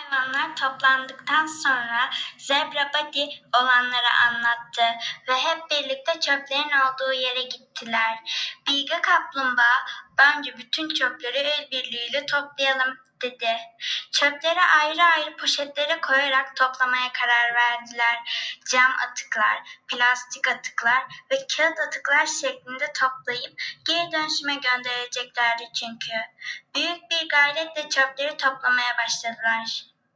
hayvanlar toplandıktan sonra Zebra Buddy olanları anlattı ve hep birlikte çöplerin olduğu yere gittiler. Bilge Kaplumbağa, "Bence bütün çöpleri el birliğiyle toplayalım," dedi. Çöpleri ayrı ayrı poşetlere koyarak toplamaya karar verdiler. Cam atıklar, plastik atıklar ve kağıt atıklar şeklinde toplayıp geri dönüşüme göndereceklerdi çünkü. Büyük bir gayretle çöpleri toplamaya başladılar.